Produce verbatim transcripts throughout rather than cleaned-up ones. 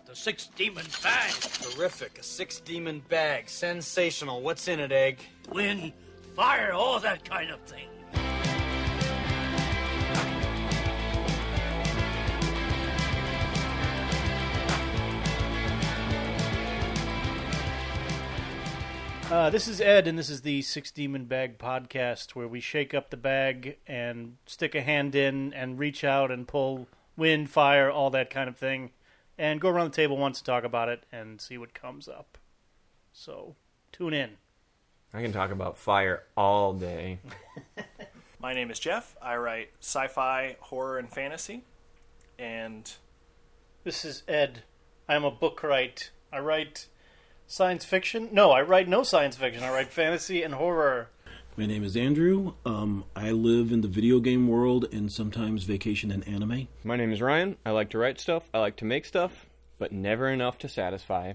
The Six Demon Bag. Terrific. A six-demon bag. Sensational. What's in it, Egg? Wind, fire, all that kind of thing. Uh, this is Ed, and this is the Six Demon Bag podcast, where we shake up the bag and stick a hand in and reach out and pull wind, fire, all that kind of thing, and go around the table once to talk about it and see what comes up. So, tune in. I can talk about fire all day. My name is Jeff. I write sci-fi, horror, and fantasy. And This is Ed. I'm a book write. I write science fiction. No, I write no science fiction. I write fantasy and horror. My name is Andrew. Um, I live in the video game world and sometimes vacation in anime. My name is Ryan. I like to write stuff. I like to make stuff, but never enough to satisfy.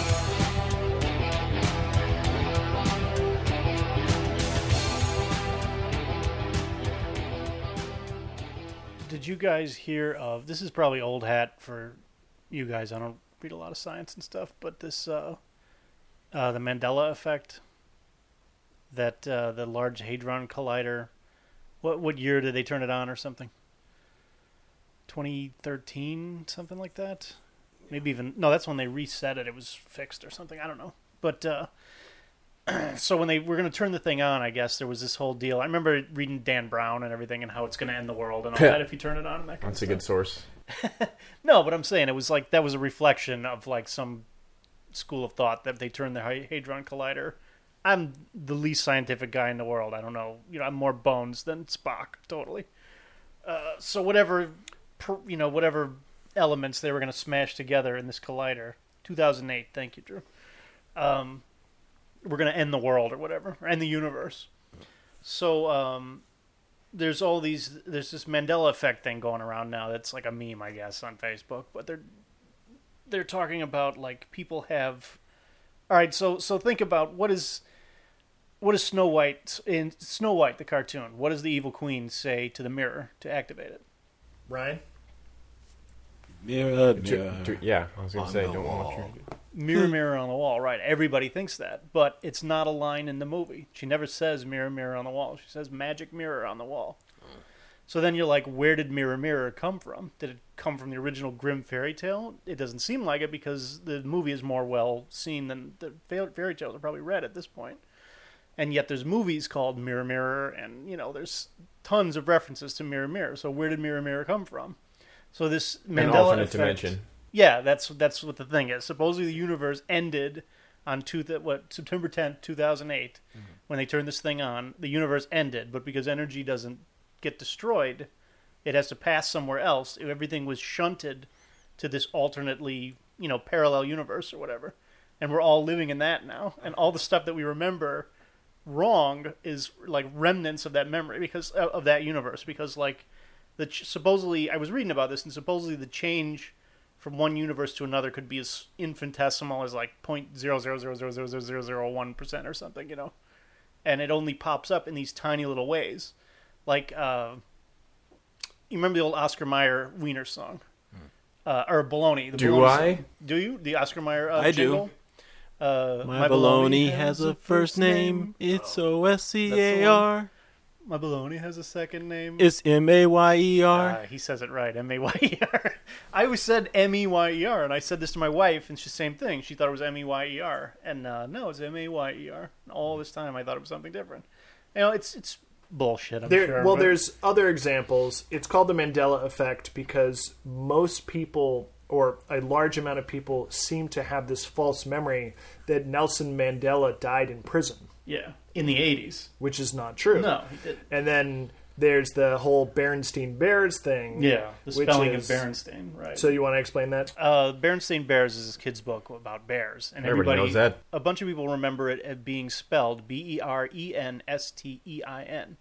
Did you guys hear of, this is probably old hat for you guys, I don't read a lot of science and stuff, but this, uh, uh, the Mandela effect, that uh, the Large Hadron Collider, what what year did they turn it on or something? twenty thirteen, something like that? Maybe even, no, that's when they reset it, it was fixed or something, I don't know. But, uh, so when they were going to turn the thing on, I guess, there was this whole deal. I remember reading Dan Brown and everything and how it's going to end the world and all that if you turn it on and that kind That's of a good source. No, but I'm saying it was like, that was a reflection of like some school of thought that they turned the Hadron Collider. I'm the least scientific guy in the world. I don't know. You know, I'm more bones than Spock, totally. Uh, so whatever, you know, whatever elements they were going to smash together in this collider, two thousand eight, thank you, Drew. Um, we're going to end the world or whatever, or end the universe. So um, there's all these, there's this Mandela effect thing going around now that's like a meme, I guess, on Facebook. But they're they're talking about like people have. All right, so so think about what is what is Snow White in Snow White the cartoon? What does the evil queen say to the mirror to activate it? Ryan? Mirror, To- mirror. to- yeah, I was going on to say, the don't want wall. your... Mirror, mirror on the wall, right? Everybody thinks that, but it's not a line in the movie. She never says mirror, mirror on the wall. She says magic mirror on the wall. So then you're like, where did Mirror, Mirror come from? Did it come from the original Grimm fairy tale? It doesn't seem like it because the movie is more well seen than the fairy tales are probably read at this point. And yet there's movies called Mirror, Mirror, and, you know, there's tons of references to Mirror, Mirror. So where did Mirror, Mirror come from? So this Mandela An alternate effect, dimension. Yeah, that's that's what the thing is. Supposedly the universe ended on two th- what September tenth, two thousand eight, mm-hmm. when they turned this thing on. The universe ended, but because energy doesn't get destroyed, it has to pass somewhere else. Everything was shunted to this alternately, you know, parallel universe or whatever, and we're all living in that now. And all the stuff that we remember wrong is like remnants of that memory because uh, of that universe. Because like the ch- supposedly, I was reading about this, and supposedly the change from one universe to another could be as infinitesimal as like point zero zero zero zero zero zero zero zero one percent or something, you know, and it only pops up in these tiny little ways. Like, uh, you remember the old Oscar Mayer Wiener song? Uh, or Baloney. The Do Baloney I? Song. Do you? The Oscar Mayer uh, I do. jingle? Uh, My, baloney has a first name. It's O S C A R. My baloney has a second name. It's M A Y E R. Uh, he says it right, M A Y E R. I always said M E Y E R, and I said this to my wife, and she's the same thing. She thought it was M E Y E R, and uh, no, it's M A Y E R. And all this time, I thought it was something different. You know, it's it's bullshit, I'm There, sure. well, but- there's other examples. It's called the Mandela effect because most people, or a large amount of people, seem to have this false memory that Nelson Mandela died in prison, Yeah, in the eighties. which is not true. No, he didn't. And then there's the whole Berenstain Bears thing. Yeah, the which spelling is- of Berenstain, right. So you want to explain that? Uh, Berenstain Bears is this kid's book about bears, and Everybody everybody knows that. A bunch of people remember it as being spelled B E R E N S T E I N.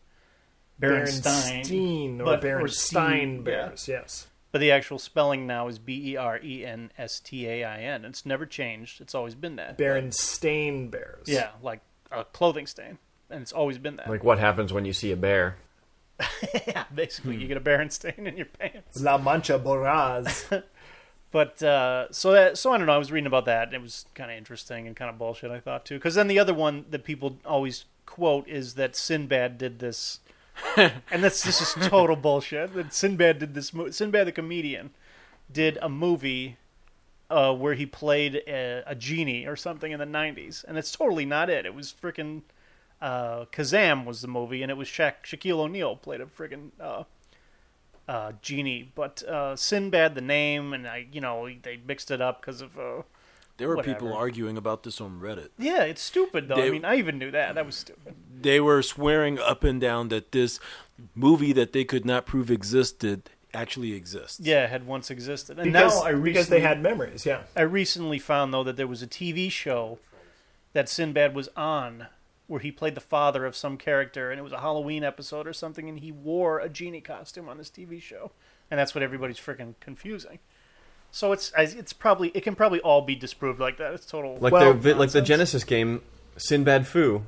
Berenstein or but- Berenstein Stein, Bears, yes. But the actual spelling now is B E R E N S T A I N. It's never changed. It's always been that. Berenstain Bears. Yeah, like a clothing stain, and it's always been that. Like what happens when you see a bear? Yeah, basically, you get a Berenstain in your pants. La Mancha Boraz. But uh, so that so I don't know. I was reading about that. And it was kind of interesting and kind of bullshit. I thought too. Because then the other one that people always quote is that Sinbad did this, and that's this is total bullshit. That Sinbad did this. Mo- Sinbad the comedian did a movie uh, where he played a, a genie or something in the nineties, and it's totally not it. It was freaking uh, Kazam was the movie, and it was Sha- Shaquille O'Neal played a freaking. Uh, Uh, genie, but uh, Sinbad the name, and I, you know, they mixed it up because of. Uh, There were whatever. people arguing about this on Reddit. Yeah, it's stupid though. They- I mean, I even knew that. That was stupid. They were swearing up and down that this movie that they could not prove existed actually exists. Yeah, it had once existed, and Because, now I recently, because they had memories, yeah. I recently found though that there was a T V show that Sinbad was on where he played the father of some character, and it was a Halloween episode or something, and he wore a genie costume on this T V show, and that's what everybody's freaking confusing. So it's it's probably it can probably all be disproved like that. It's total Like Well, the vi- like the nonsense. Genesis game, Sinbad Fu.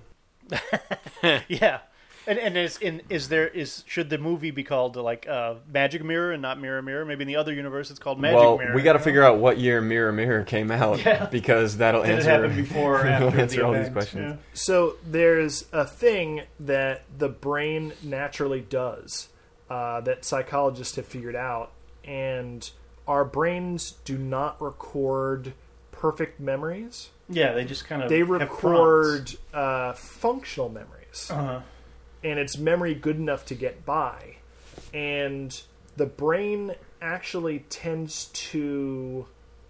Yeah, and and is in is there is should the movie be called like uh, Magic Mirror and not Mirror Mirror? Maybe in the other universe it's called Magic well, Mirror. we got to you know? figure out what year Mirror Mirror came out Yeah. because that'll Did it answer happen before or it'll after answer the all these event? questions. Yeah. So there's a thing that the brain naturally does uh, that psychologists have figured out, and our brains do not record perfect memories. Yeah, they just kind of They have record uh, functional memories. prompts. Uh-huh. And it's memory good enough to get by. And the brain actually tends to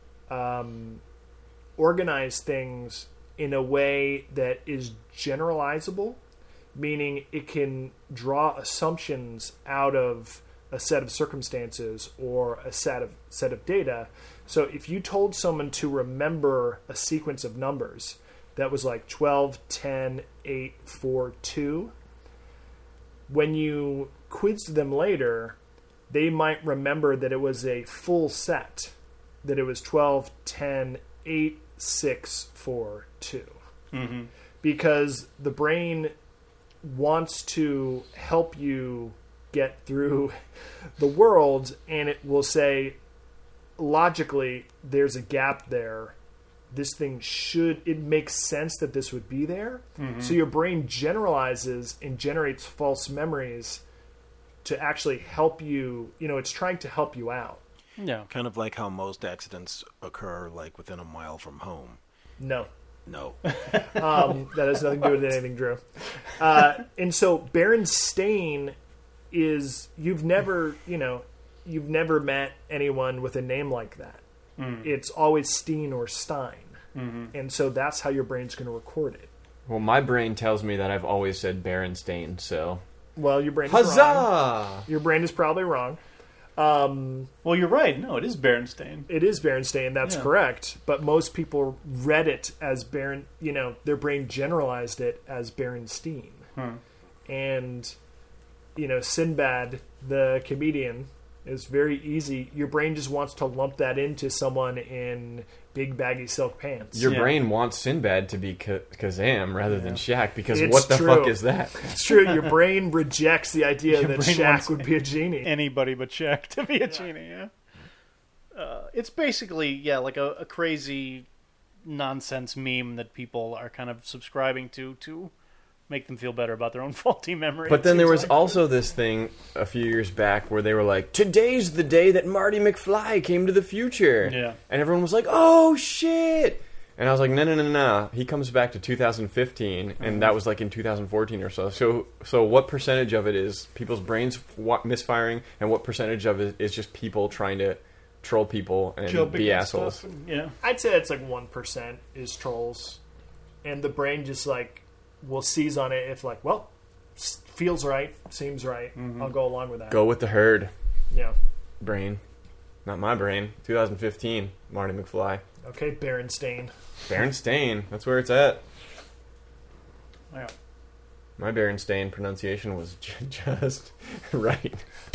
um, organize things in a way that is generalizable, meaning it can draw assumptions out of a set of circumstances or a set of set of data. So if you told someone to remember a sequence of numbers that was like twelve, ten, eight, four, two, when you quizzed them later, they might remember that it was a full set, that it was twelve, ten, eight, six, four, two. Mm-hmm. Because the brain wants to help you get through the world, and it will say, logically, there's a gap there. This thing should, it makes sense that this would be there. Mm-hmm. So your brain generalizes and generates false memories to actually help you, you know, it's trying to help you out. Yeah. Kind of like how most accidents occur like within a mile from home. No. No. Um, that has nothing to do with anything, Drew. Uh, and so Berenstain is, you've never, you know, you've never met anyone with a name like that. Mm. It's always Steen or Stein. Mm-hmm. And so that's how your brain's going to record it. Well, my brain tells me that I've always said Berenstain, so Well, your brain is wrong. huzzah! Your brain is probably wrong. Um, Well, you're right. No, it is Berenstain. it is Berenstain, that's Yeah. correct. But most people read it as Beren, you know, their brain generalized it as Berenstein. Hmm. And, you know, Sinbad, the comedian, is very easy. Your brain just wants to lump that into someone in big baggy silk pants. Your Yeah. brain wants Sinbad to be Ka- Kazam rather than Shaq because It's what the true. fuck is that? It's true. Your brain rejects the idea Your that brain Shaq wants would be a genie. Anybody but Shaq to be a genie, yeah. Uh, it's basically, yeah, like a, a crazy nonsense meme that people are kind of subscribing to to make them feel better about their own faulty memory. But it then there seems was like. also this thing a few years back where they were like, today's the day that Marty McFly came to the future. Yeah. And everyone was like, oh, shit. And I was like, no, no, no, no. He comes back to two thousand fifteen, and that was like in two thousand fourteen or so. So so what percentage of it is people's brains wa- misfiring, and what percentage of it is just people trying to troll people and Jumping be and assholes? stuff and- yeah. I'd say it's like one percent is trolls. And the brain just like will seize on it if like, well, s- feels right, seems right. I'll go along with that. Go with the herd, Yeah. brain. Not my brain. twenty fifteen, Marty McFly. Okay, Berenstain. Berenstain, that's where it's at. Yeah. My Berenstain pronunciation was j- just right.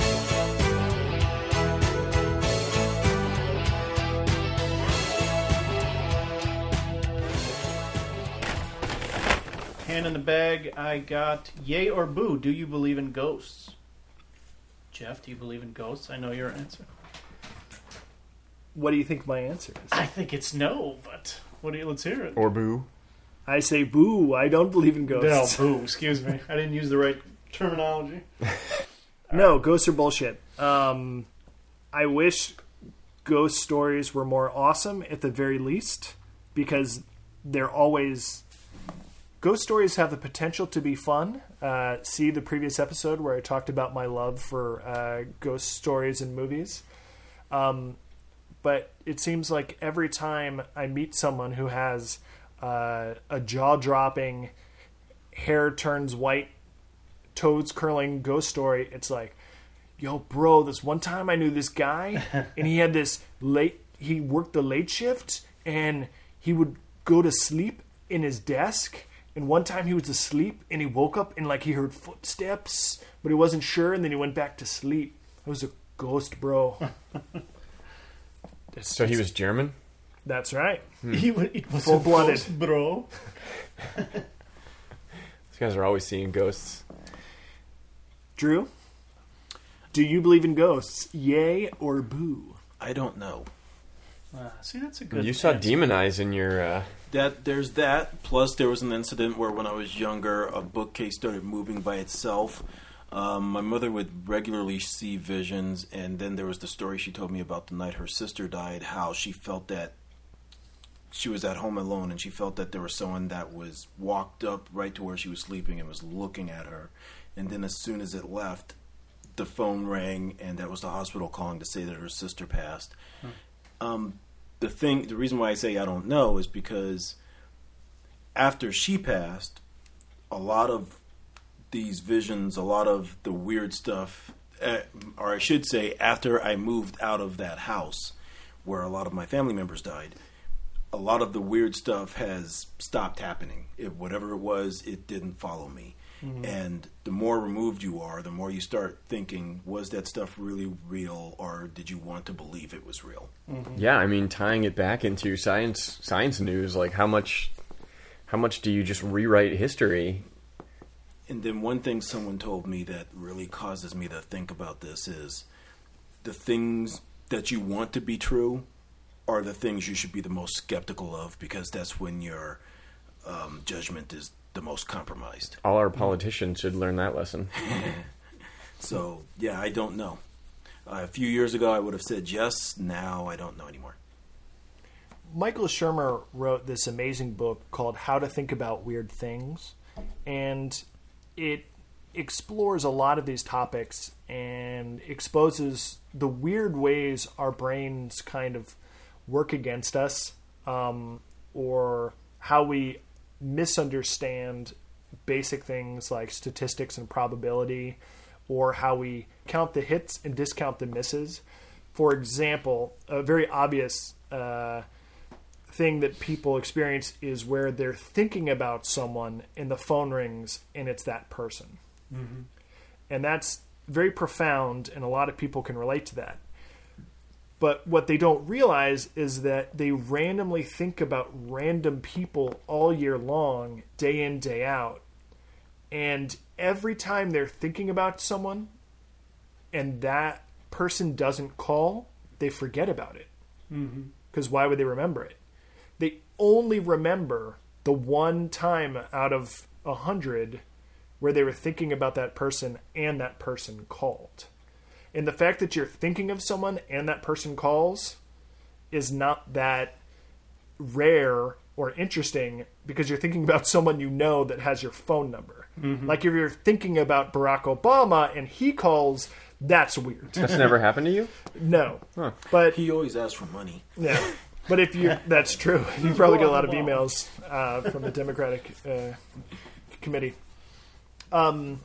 Hand in the bag, I got yay or boo. Do you believe in ghosts? Jeff, do you believe in ghosts? I know your answer. what do you think my answer is? I think it's no, but what do you? Let's hear it. Or boo. I say boo. I don't believe in No, ghosts. boo. Excuse me. I didn't use the right terminology. No, ghosts are bullshit. Um, I wish ghost stories were more awesome at the very least, because they're always... Ghost stories have the potential to be fun. Uh, see the previous episode where I talked about my love for uh, ghost stories and movies. Um, but it seems like every time I meet someone who has uh, a jaw-dropping, hair turns white, toes curling ghost story, it's like, yo, bro, this one time I knew this guy, and he had this late, he worked the late shift, and he would go to sleep in his desk, and one time he was asleep, and he woke up, and like he heard footsteps, but he wasn't sure, and then he went back to sleep. It was a ghost, bro. So he was German? That's right. He, wa- it was Full-blooded. a ghost, bro. These guys are always seeing ghosts. Drew, do you believe in ghosts? Yay or boo? I don't know. Uh, see, that's a good. You saw answer. Demon Eyes in your... Uh, That there's that. Plus, there was an incident where, when I was younger, a bookcase started moving by itself. Um, my mother would regularly see visions, and then there was the story she told me about the night her sister died. How she felt that she was at home alone, and she felt that there was someone that was walked up right to where she was sleeping and was looking at her. And then, as soon as it left, the phone rang, and that was the hospital calling to say that her sister passed. Hmm. Um, The thing, the reason why I say I don't know is because after she passed, a lot of these visions, a lot of the weird stuff, uh, or I should say, after I moved out of that house where a lot of my family members died, a lot of the weird stuff has stopped happening. It, whatever it was, it didn't follow me. Mm-hmm. And the more removed you are, the more you start thinking, was that stuff really real, or did you want to believe it was real? Mm-hmm. Yeah, I mean, tying it back into science science news, like how much how much do you just rewrite history? And then one thing someone told me that really causes me to think about this is the things that you want to be true are the things you should be the most skeptical of, because that's when your um, judgment is the most compromised. All our politicians should learn that lesson. So, yeah, I don't know. Uh, a few years ago, I would have said yes. Now, I don't know anymore. Michael Shermer wrote this amazing book called How to Think About Weird Things, and it explores a lot of these topics and exposes the weird ways our brains kind of work against us, um, or how we misunderstand basic things like statistics and probability, or how we count the hits and discount the misses. For example, a very obvious uh, thing that people experience is where they're thinking about someone and the phone rings and it's that person. Mm-hmm. And that's very profound, and a lot of people can relate to that. But what they don't realize is that they randomly think about random people all year long, day in, day out. And every time they're thinking about someone and that person doesn't call, they forget about it. Because mm-hmm. why would they remember it? They only remember the one time out of a hundred where they were thinking about that person and that person called. And the fact that you're thinking of someone and that person calls is not that rare or interesting, because you're thinking about someone you know that has your phone number. Mm-hmm. Like if you're thinking about Barack Obama and he calls, that's weird. That's never happened to you? No. Huh. But he always asks for money. Yeah. But if you, that's true. You probably get a lot of emails uh, from the Democratic uh, committee. Um,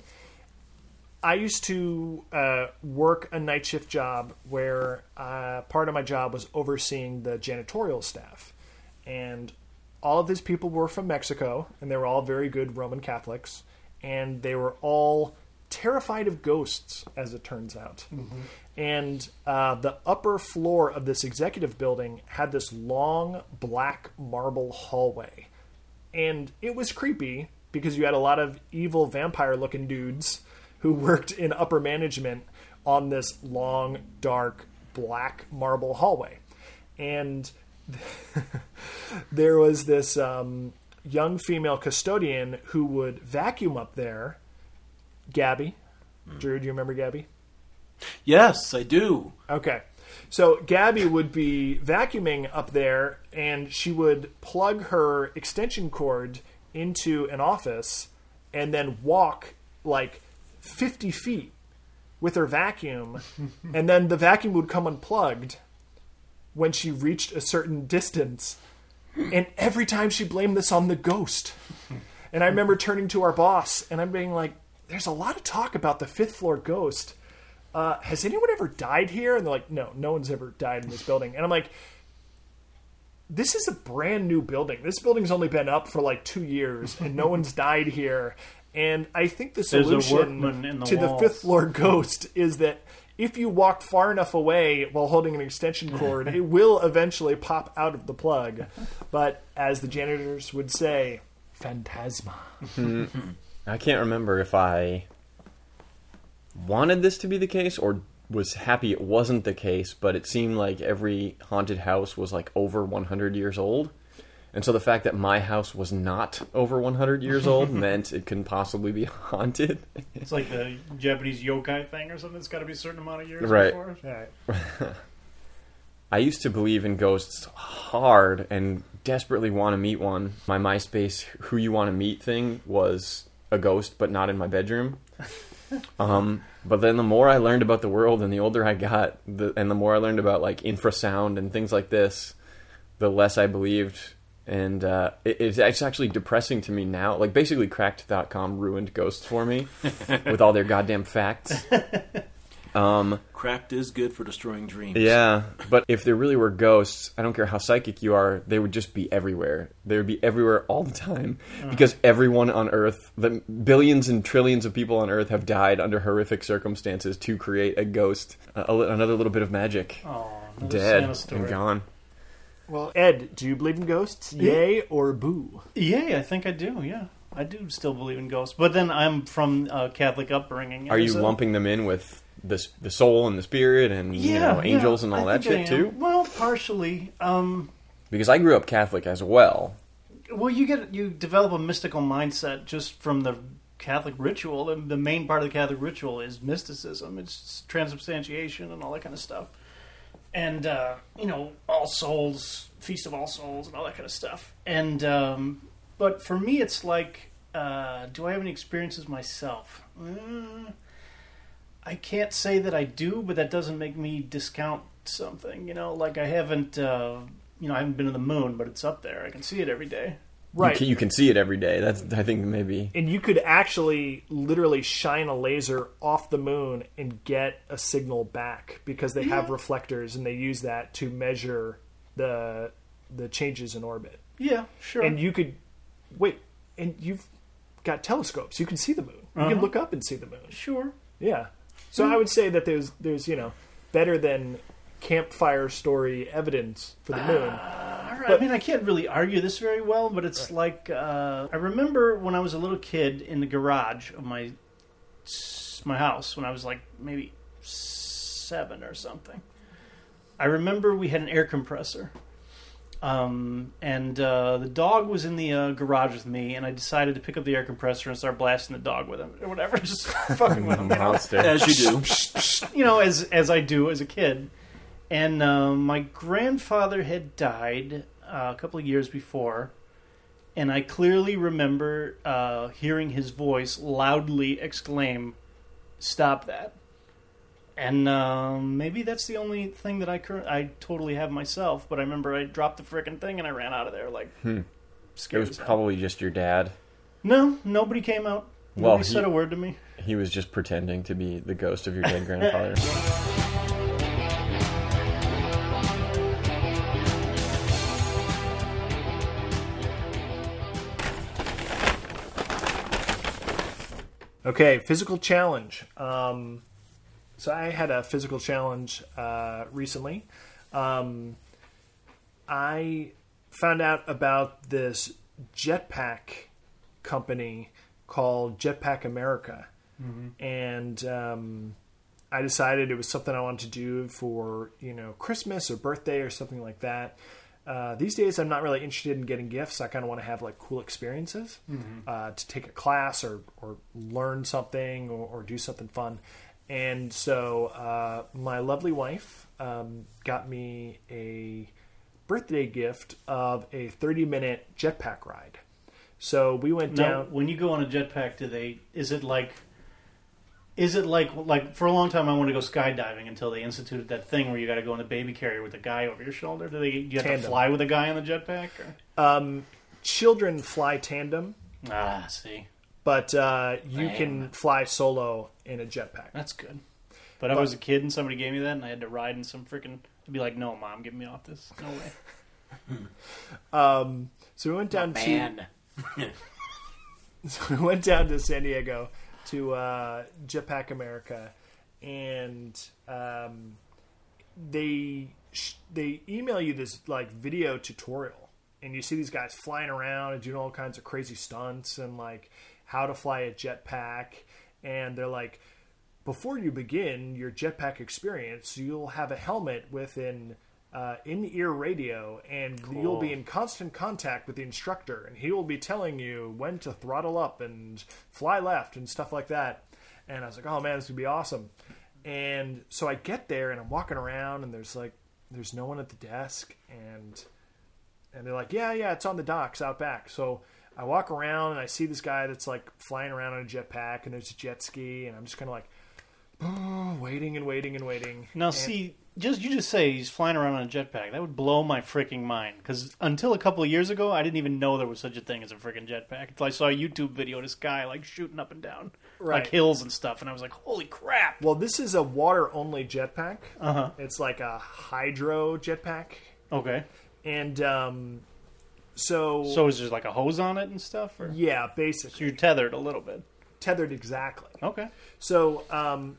I used to uh, work a night shift job where uh, part of my job was overseeing the janitorial staff. And all of these people were from Mexico, and they were all very good Roman Catholics. And they were all terrified of ghosts, as it turns out. Mm-hmm. And uh, the upper floor of this executive building had this long black marble hallway. And it was creepy because you had a lot of evil vampire-looking dudes who worked in upper management on this long, dark, black marble hallway. and there was this um, young female custodian who would vacuum up there. Gabby. Drew, do you remember Gabby? Yes, I do. Okay. So Gabby would be vacuuming up there, and she would plug her extension cord into an office and then walk like fifty feet with her vacuum, and then the vacuum would come unplugged when she reached a certain distance. And every time she blamed this on the ghost. And I remember turning to our boss, and I'm being like, there's a lot of talk about the fifth floor ghost. Uh, has anyone ever died here? And they're like, no, no one's ever died in this building. And I'm like, this is a brand new building. This building's only been up for like two years, and no one's died here. And I think the solution the to walls. the fifth floor ghost is that if you walk far enough away while holding an extension cord, it will eventually pop out of the plug. But as the janitors would say, phantasma. I can't remember if I wanted this to be the case or was happy it wasn't the case, but it seemed like every haunted house was like over one hundred years old. And so the fact that my house was not over one hundred years old meant it couldn't possibly be haunted. It's like the Japanese yokai thing or something. It's got to be a certain amount of years Right. before. Right. I used to believe in ghosts hard and desperately want to meet one. My MySpace who you want to meet thing was a ghost, but not in my bedroom. Um, but then the more I learned about the world and the older I got, the, and the more I learned about like infrasound and things like this, the less I believed. And uh, it, it's, it's actually depressing to me now. Like basically cracked dot com ruined ghosts for me with all their goddamn facts. Um, Cracked is good for destroying dreams. yeah, but if there really were ghosts, I don't care how psychic you are, they would just be everywhere. They would be everywhere all the time. Because everyone on Earth, the billions and trillions of people on Earth have died under horrific circumstances to create a ghost. A, a, another little bit of magic. Oh, another Dead Santa story. and gone. Well, Ed, do you believe in ghosts? Yay or boo? Yeah, I think I do. Yeah, I do still believe in ghosts. But then I'm from uh, Catholic upbringing. Are you so- lumping them in with the, the soul and the spirit and you Yeah, know, angels yeah, and all I that think shit I am. too? Well, partially. Um, Because I grew up Catholic as well. well, you get you develop a mystical mindset just from the Catholic ritual. The, the main part of the Catholic ritual is mysticism. It's transubstantiation and all that kind of stuff. And, uh, you know, All Souls, Feast of All Souls and all that kind of stuff. And, um, but for me, it's like, uh, do I have any experiences myself? Uh, I can't say that I do, but that doesn't make me discount something. You know, like I haven't, uh, you know, I haven't been to the moon, but it's up there. I can see it every day. Right. You can, you can see it every day. That's I think maybe. And you could actually literally shine a laser off the moon and get a signal back because they have reflectors and they use that to measure the the changes in orbit. Yeah, sure. And you could wait, and you've got telescopes. You can see the moon. You Uh-huh. can look up and see the moon. Sure. Yeah. So I would say that there's there's you know better than campfire story evidence for the moon. All right. But- I mean, I can't really argue this very well, but it's like uh, I remember when I was a little kid in the garage of my my house when I was like maybe seven or something. I remember we had an air compressor, um, and uh, the dog was in the uh, garage with me, and I decided to pick up the air compressor and start blasting the dog with him or whatever, just fucking with him. You know? Monster. As you do. you know, as as I do as a kid. And uh, my grandfather had died uh, a couple of years before, and I clearly remember uh, hearing his voice loudly exclaim, "Stop that!" And um, maybe that's the only thing that I cur- I totally have myself. But I remember I dropped the frickin' thing and I ran out of there like Hmm. It scared. was as hell. probably just your dad. No, nobody came out. Well, Nobody he- said a word to me. He was just pretending to be the ghost of your dead grandfather. Okay, physical challenge. Um, so I had a physical challenge uh, recently. Um, I found out about this jetpack company called Jetpack America, and um, I decided it was something I wanted to do for, you know, Christmas or birthday or something like that. Uh, these days, I'm not really interested in getting gifts. I kind of want to have like cool experiences, mm-hmm. uh, to take a class or, or learn something or, or do something fun. And so uh, my lovely wife um, got me a birthday gift of a thirty minute jetpack ride. So we went now, down. When you go on a jetpack, do they? Is it like? Is it like like for a long time I wanted to go skydiving until they instituted that thing where you got to go in the baby carrier with a guy over your shoulder? Do they? Do you have Tandem. to fly with a guy on the jetpack? Or? Um, children fly tandem. Ah, see. But uh, you Man. can fly solo in a jetpack. That's good. But, but I was a kid and somebody gave me that and I had to ride in some freaking... I'd be like, no, Mom, get me off this. No way. um, so we went down oh, to... Man. So we went down to San Diego to uh, Jetpack America, and um, they sh- they email you this like video tutorial, and you see these guys flying around and doing all kinds of crazy stunts and like how to fly a jetpack, and they're like, before you begin your jetpack experience, you'll have a helmet with an uh, in-ear radio, and Cool. you'll be in constant contact with the instructor, and he will be telling you when to throttle up and fly left and stuff like that. And I was like, oh man, this would be awesome. And so I get there and I'm walking around, and there's like there's no one at the desk, and and they're like, yeah, yeah, it's on the docks out back. So I walk around and I see this guy that's like flying around on a jetpack, and there's a jet ski, and I'm just kind of like, oh, waiting and waiting and waiting. Now, and, see, just you just say he's flying around on a jetpack. That would blow my freaking mind. Because until a couple of years ago, I didn't even know there was such a thing as a freaking jetpack. Until I saw a YouTube video of this guy like shooting up and down Right. like hills and stuff, and I was like, holy crap! Well, this is a water-only jetpack. Uh-huh. It's like a hydro jetpack. Okay. And um, so... So is there like a hose on it and stuff? Or? Yeah, So basically. you're tethered a little bit. Tethered exactly. Okay. So, um,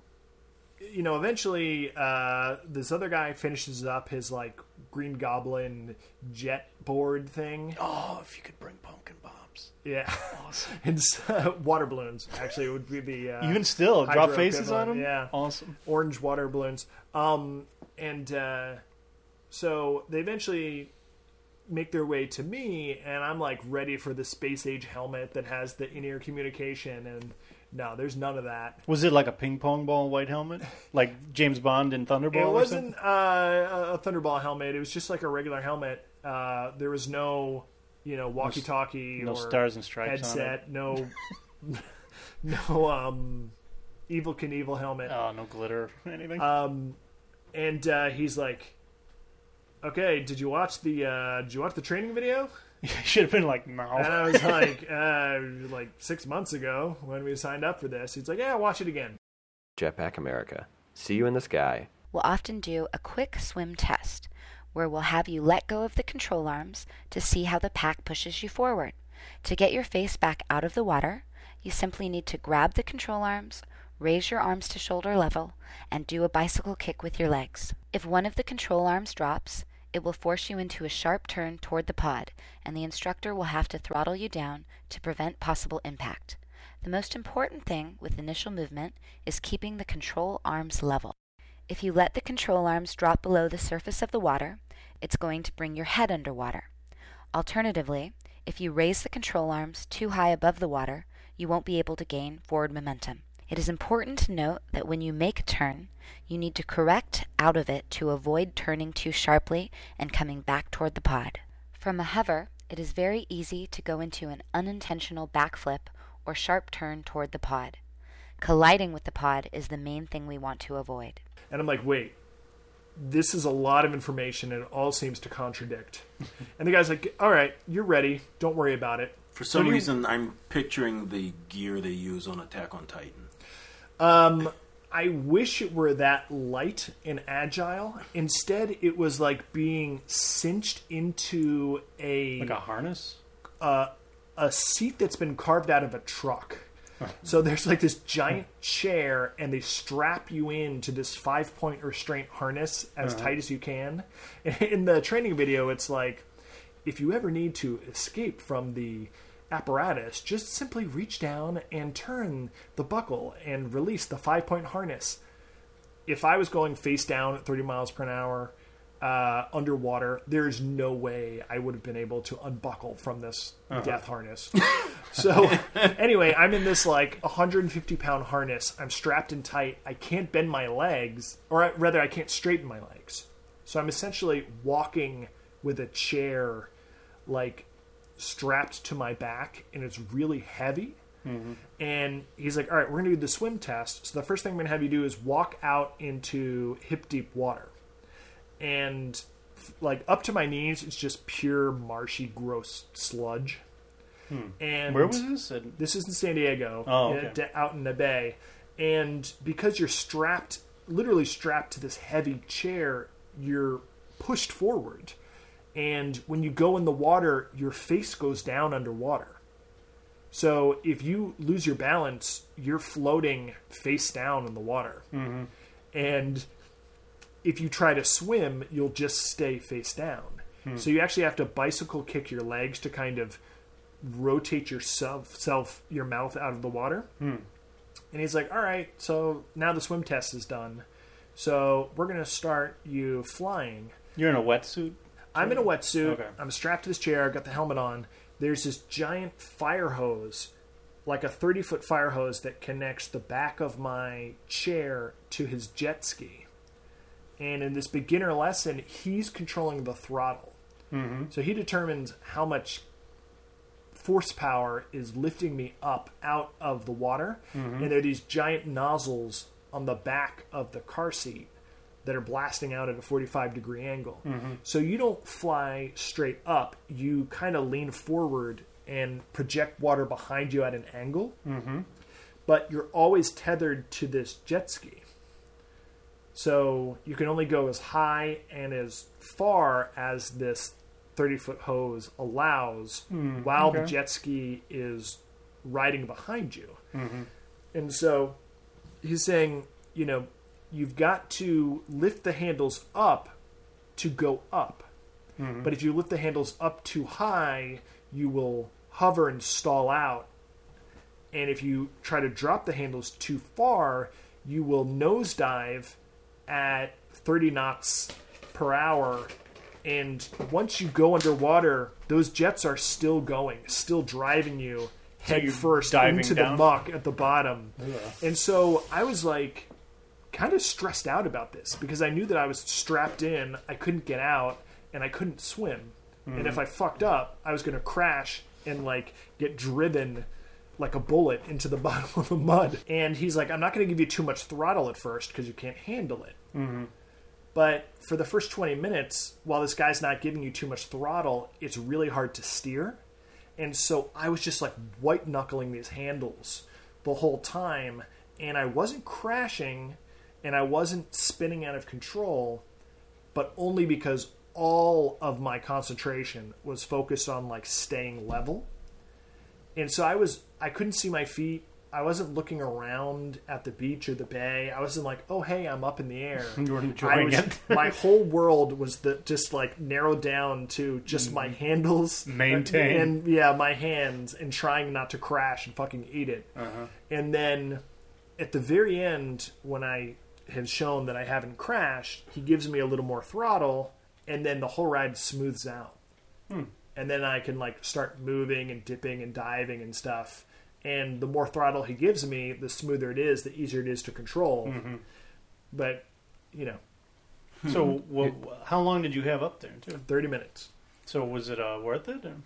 you know, eventually uh, this other guy finishes up his, like, Green Goblin jet board thing. Oh, if you could bring pumpkin bombs. Yeah. Awesome. It's uh, water balloons, actually, would be the... Uh, Even still, drop hydro faces on equivalent, them? Yeah. Awesome. Orange water balloons. Um, and uh, so they eventually make their way to me, and I'm like ready for the space age helmet that has the in-ear communication, and no, there's none of that. Was it like a ping pong ball white helmet? Like James Bond in Thunderball It or wasn't something? uh, a Thunderball helmet. It was just like a regular helmet. Uh, there was no, you know, walkie-talkie No or stars and stripes on it. headset. No, no um, Evel Knievel helmet. Oh, no glitter or anything? Um, and uh, he's like, "Okay, did you watch the uh, did you watch the training video?" You should have been like, no. And I was like, uh, "Like six months ago when we signed up for this." He's like, "Yeah, watch it again." Jetpack America. See you in the sky. We'll often do a quick swim test where we'll have you let go of the control arms to see how the pack pushes you forward. To get your face back out of the water, you simply need to grab the control arms, raise your arms to shoulder level, and do a bicycle kick with your legs. If one of the control arms drops, it will force you into a sharp turn toward the pod, and the instructor will have to throttle you down to prevent possible impact. The most important thing with initial movement is keeping the control arms level. If you let the control arms drop below the surface of the water, it's going to bring your head underwater. Alternatively, if you raise the control arms too high above the water, you won't be able to gain forward momentum. It is important to note that when you make a turn, you need to correct out of it to avoid turning too sharply and coming back toward the pod. From a hover, it is very easy to go into an unintentional backflip or sharp turn toward the pod. Colliding with the pod is the main thing we want to avoid. And I'm like, "Wait, this is a lot of information, and it all seems to contradict." And the guy's like, "All right, you're ready. Don't worry about it." For some do you- reason, I'm picturing the gear they use on Attack on Titan. Um, I wish it were that light and agile. Instead, it was like being cinched into a Like a harness? uh, a seat that's been carved out of a truck. So there's like this giant chair, and they strap you into this five-point restraint harness as Uh-huh. tight as you can. In the training video, it's like, if you ever need to escape from the apparatus, just simply reach down and turn the buckle and release the five-point harness. if I was going face down at thirty miles per hour uh, underwater, there's no way I would have been able to unbuckle from this uh-huh. death harness. So anyway, I'm in this like one hundred fifty pound harness. I'm strapped in tight. I can't bend my legs, or rather I can't straighten my legs. So I'm essentially walking with a chair like strapped to my back, and it's really heavy. Mm-hmm. And he's like, all right, we're going to do the swim test. So the first thing I'm going to have you do is walk out into hip deep water. And like up to my knees, it's just pure marshy, gross sludge. Hmm. And where was this? In... This is in San Diego, oh, okay. in, out in the bay. And because you're strapped, literally strapped to this heavy chair, you're pushed forward. And when you go in the water, your face goes down underwater. So if you lose your balance, you're floating face down in the water. Mm-hmm. And if you try to swim, you'll just stay face down. Hmm. So you actually have to bicycle kick your legs to kind of rotate yourself, self, your mouth out of the water. Hmm. And he's like, all right, so now the swim test is done. So we're going to start you flying. You're in a wetsuit? I'm in a wetsuit. Okay. I'm strapped to this chair. I've got the helmet on. There's this giant fire hose, like a thirty-foot fire hose that connects the back of my chair to his jet ski. And in this beginner lesson, he's controlling the throttle. Mm-hmm. So he determines how much force power is lifting me up out of the water. Mm-hmm. And there are these giant nozzles on the back of the car seat that are blasting out at a forty-five degree angle. Mm-hmm. So you don't fly straight up. You kind of lean forward and project water behind you at an angle. Mm-hmm. But you're always tethered to this jet ski. So you can only go as high and as far as this thirty-foot hose allows mm, while okay. the jet ski is riding behind you. Mm-hmm. And so he's saying, you know, you've got to lift the handles up to go up. Mm-hmm. But if you lift the handles up too high, you will hover and stall out. And if you try to drop the handles too far, you will nosedive at thirty knots per hour. And once you go underwater, those jets are still going, still driving you head so first into down? the muck at the bottom. Yeah. And so I was like kind of stressed out about this because I knew that I was strapped in, I couldn't get out, and I couldn't swim. Mm-hmm. And if I fucked up, I was going to crash and like get driven like a bullet into the bottom of the mud. And he's like, I'm not going to give you too much throttle at first because you can't handle it. Mm-hmm. But for the first twenty minutes, while this guy's not giving you too much throttle, it's really hard to steer. And so I was just like white knuckling these handles the whole time. And I wasn't crashing and I wasn't spinning out of control, but only because all of my concentration was focused on like staying level. And so I was, I couldn't see my feet. I wasn't looking around at the beach or the bay. I wasn't like, oh, hey, I'm up in the air. You were enjoying was, it. My whole world was the, just like narrowed down to just my handles. Maintain. And yeah, my hands and trying not to crash and fucking eat it. Uh-huh. And then at the very end, when I had shown that I haven't crashed, he gives me a little more throttle and then the whole ride smooths out. Hmm. And then I can like start moving and dipping and diving and stuff. And the more throttle he gives me, the smoother it is, the easier it is to control. Mm-hmm. But, you know. So, well, how long did you have up there, too? thirty minutes. So, was it uh, worth it? Or?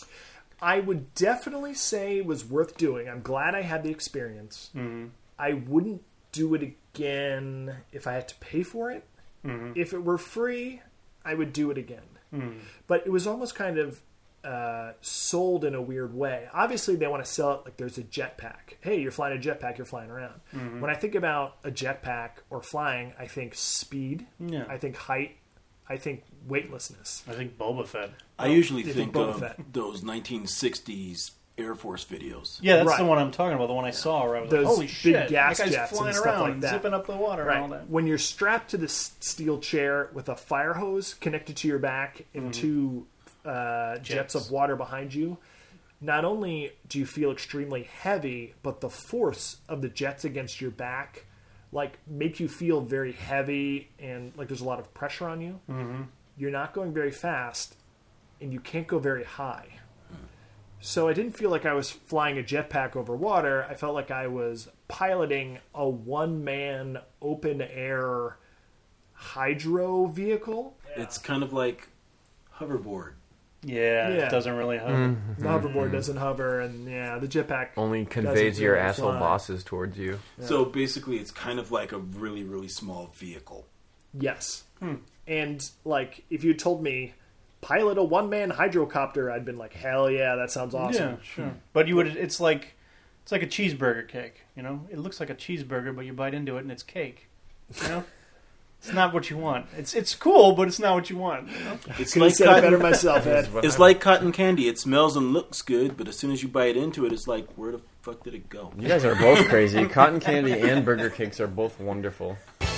I would definitely say it was worth doing. I'm glad I had the experience. Mm-hmm. I wouldn't do it again if I had to pay for it. Mm-hmm. If it were free, I would do it again. Mm-hmm. But it was almost kind of uh, sold in a weird way. Obviously, they want to sell it like there's a jetpack. Hey, you're flying a jetpack, you're flying around. Mm-hmm. When I think about a jetpack or flying, I think speed. Yeah. I think height. I think weightlessness. I think Boba Fett. I usually You think think Boba of Fett. those nineteen sixties Air Force videos. Yeah, that's Right. the one I'm talking about. The one I saw where I was Those like, "Holy big shit! gas that guy's jets and flying stuff around, like that." zipping up the water and all Right. that." When you're strapped to this steel chair with a fire hose connected to your back and Mm-hmm. two uh, jets. Jets. of water behind you, not only do you feel extremely heavy, but the force of the jets against your back like make you feel very heavy and like there's a lot of pressure on you. Mm-hmm. You're not going very fast, and you can't go very high. So I didn't feel like I was flying a jetpack over water. I felt like I was piloting a one-man open-air hydro vehicle. It's kind of like hoverboard. Yeah, Yeah. it doesn't really hover. Mm-hmm. The hoverboard doesn't hover, and yeah, the jetpack Only doesn't conveys your really asshole fly. bosses towards you. So basically, it's kind of like a really, really small vehicle. Yes. And, like, if you told me, pilot a one-man hydrocopter, I'd been like, hell yeah, that sounds awesome. Yeah, sure. But you would. It's like it's like a cheeseburger cake. You know, it looks like a cheeseburger, but you bite into it and it's cake. You know, it's not what you want. It's it's cool, but it's not what you want. You know? It's Could have like said it better cotton, myself, Ed. it's like cotton candy. It smells and looks good, but as soon as you bite into it, it's like, where the fuck did it go? You guys are both crazy. Cotton candy and burger cakes are both wonderful.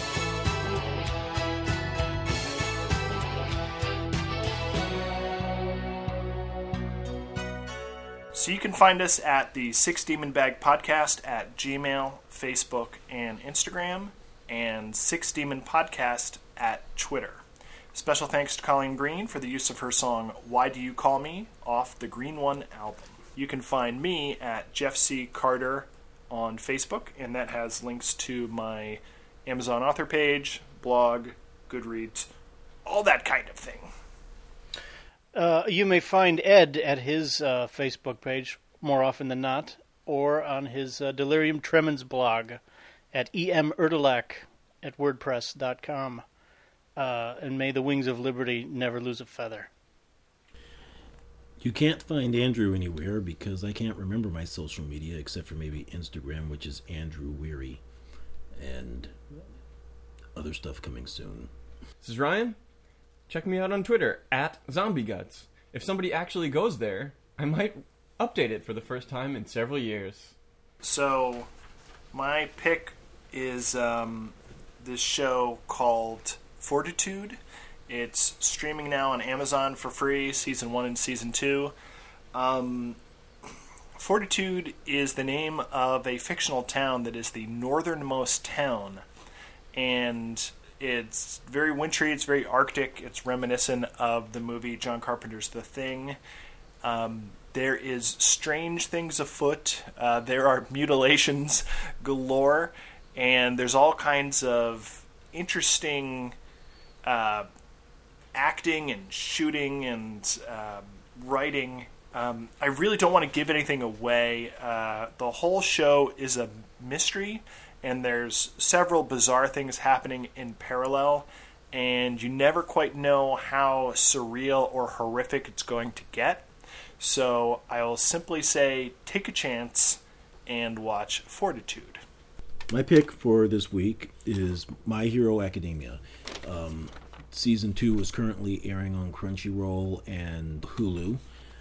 So you can find us at the Six Demon Bag Podcast at Gmail, Facebook, and Instagram, and Six Demon Podcast at Twitter. Special thanks to Colleen Green for the use of her song Why Do You Call Me off the Green One album. You can find me at Jeff C. Carter on Facebook, and that has links to my Amazon author page, blog, Goodreads, all that kind of thing. Uh, you may find Ed at his uh, Facebook page more often than not, or on his uh, Delirium Tremens blog at emerdelac at wordpress dot com. Uh, and may the wings of liberty never lose a feather. You can't find Andrew anywhere because I can't remember my social media except for maybe Instagram, which is Andrew Weary, and other stuff coming soon. This is Ryan. Check me out on Twitter, at Zombie Guts. If somebody actually goes there, I might update it for the first time in several years. So, my pick is um, this show called Fortitude. It's streaming now on Amazon for free, season one and season two. Um, Fortitude is the name of a fictional town that is the northernmost town, and it's very wintry, it's very Arctic, it's reminiscent of the movie John Carpenter's The Thing. Um, there is strange things afoot, uh, there are mutilations galore, and there's all kinds of interesting uh, acting and shooting and uh, writing. Um, I really don't want to give anything away. Uh, the whole show is a mystery, and there's several bizarre things happening in parallel, and you never quite know how surreal or horrific it's going to get. So I will simply say, take a chance and watch Fortitude. My pick for this week is My Hero Academia. Um, season two is currently airing on Crunchyroll and Hulu.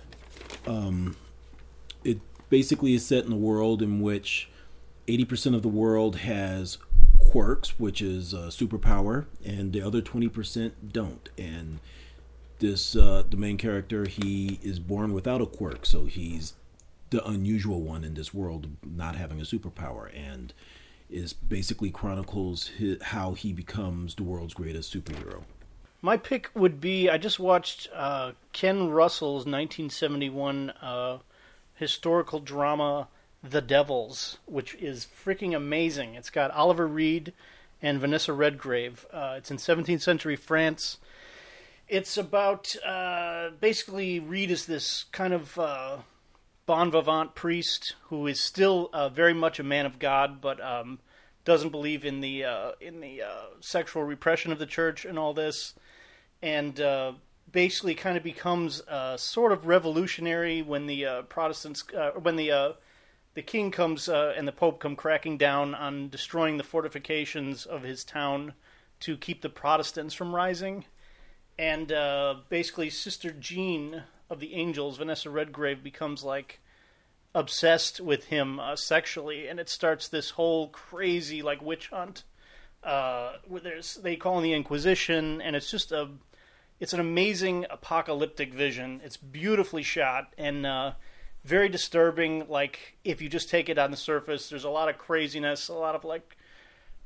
Um, it basically is set in a world in which eighty percent of the world has quirks, which is a superpower, and the other twenty percent don't. And this, uh, the main character, he is born without a quirk, so he's the unusual one in this world, not having a superpower, and is basically chronicles his, how he becomes the world's greatest superhero. My pick would be, I just watched uh, Ken Russell's nineteen seventy-one uh, historical drama, The Devils, which is freaking amazing. It's got Oliver Reed and Vanessa Redgrave. Uh, it's in seventeenth century France. It's about, uh, basically, Reed is this kind of uh, bon vivant priest who is still uh, very much a man of God, but um, doesn't believe in the uh, in the uh, sexual repression of the church and all this, and uh, basically kind of becomes uh, sort of revolutionary when the uh, Protestants, uh, when the uh, the king comes uh, and the Pope come cracking down on destroying the fortifications of his town to keep the Protestants from rising. And uh, basically Sister Jean of the Angels, Vanessa Redgrave, becomes like obsessed with him uh, sexually, and it starts this whole crazy like witch hunt. Uh, where there's they call in the Inquisition, and it's just a it's an amazing apocalyptic vision. It's beautifully shot and uh, very disturbing. Like if you just take it on the surface, there's a lot of craziness, a lot of like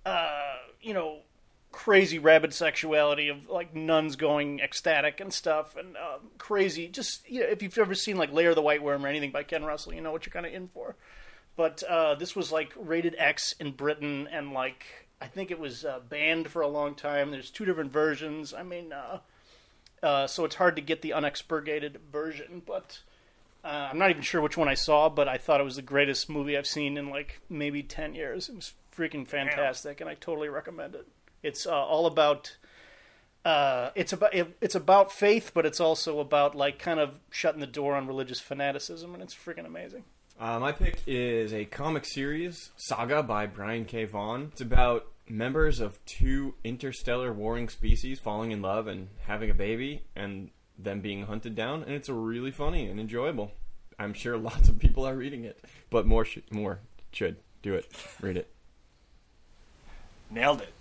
uh, you know, crazy rabid sexuality of like nuns going ecstatic and stuff, and um, crazy. Just you know, if you've ever seen like Lair of the White Worm or anything by Ken Russell, you know what you're kind of in for. But uh, this was like rated X in Britain, and like I think it was uh, banned for a long time. There's two different versions. I mean, uh, uh, so it's hard to get the unexpurgated version. But uh, I'm not even sure which one I saw. But I thought it was the greatest movie I've seen in like maybe ten years. It was freaking fantastic, and I totally recommend it. It's uh, all about uh, it's about it, it's about faith, but it's also about like kind of shutting the door on religious fanaticism, and it's freaking amazing. Uh, my pick is a comic series, Saga by Brian K. Vaughan. It's about members of two interstellar warring species falling in love and having a baby, and them being hunted down. And it's really funny and enjoyable. I'm sure lots of people are reading it, but more sh- more should do it. Read it. Nailed it.